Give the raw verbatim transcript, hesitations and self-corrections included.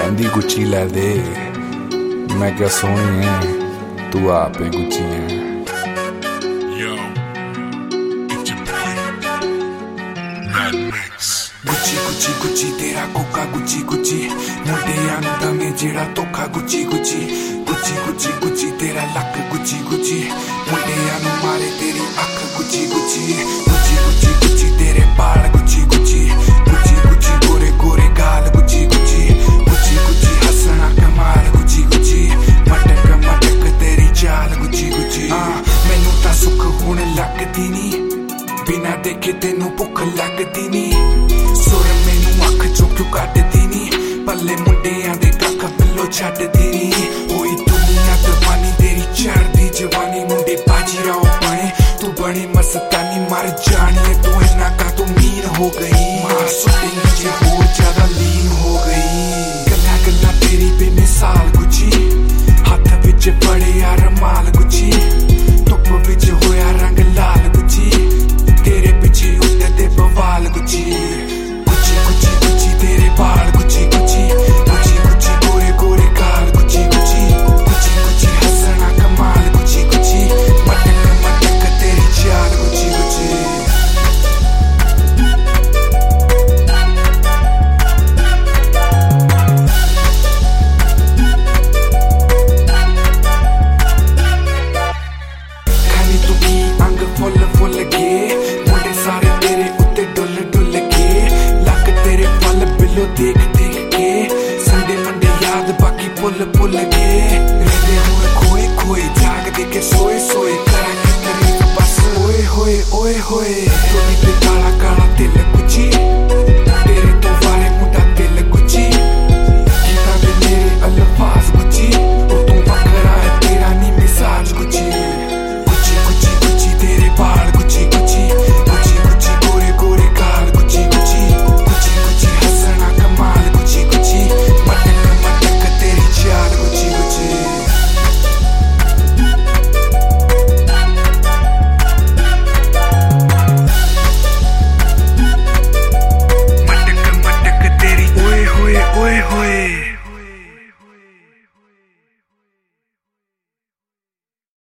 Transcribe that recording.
कहती गुच्ची लै दे, मैं क्या सोहनी है तू आप ही गुच्ची है। गुच्ची गुच्ची गुच्ची तेरा कोका गुच्ची गुच्ची मुंडियां नूं दमे जेड़ा धोखा Gucci Gucci Gucci Gucci Gucci तेरा लक गुच्ची गुच्ची मुंडियां नूं मारे तेरी अख Gucci Gucci Gucci Gucci Gucci तेरे बाल गुच्ची गुच्ची गुच्ची गुच्ची गोरे गोरे गाल गुच्ची गुच्ची गुच्ची गुच्ची हसना कमाल गुच्ची गुच्ची मटक मटक तेरी चाल गुच्ची गुच्ची मैनू तां सुख हुण लगदी नी बिना देखे तेनू भुख लगदी नी सुर मैनू अख चों क्यों कड्डदी नी पल्ले मुंडियां दे कख बिल्लो छड्डदी नी होई दुनिया दीवानी तेरी चढ़दी जवानी मुंडे बाजीराव बने तू बड़ी मस्तानी मर जानी तू इन्ना का तू मीन हो गई मार सुट्टी नीचे होर ज्यादा लीन हो गई गल्ला गल्ला तेरी बेमिसाल गुच्ची हत्थ विच बड़े यार माल गुच्ची धुप विच होया रंग लाल गुच्ची तेरे पिछे उठदे बवाल गुच्ची गुच्ची गुच्ची गुच्ची तेरे बाल गुच्ची गुच्ची गुच्ची गुच्ची गोरे गोरे गाल गुच्ची गुच्ची गुच्ची गुच्ची हसना कमाल गुच्ची गुच्ची मटक मटक तेरी चाल गुच्ची गुच्ची खाली तू की अंग फुल फुल गे मुंडे सारे तेरे उत्ते डुल डुल के लक तेरे पल बिलो देख देख के संडे मंडे याद बाकी पुल पुल के रहते हुए खोए खोए जाग दे के सोए सोए करा के तारीफ बस ओए होए ओए होए तू भी ते काला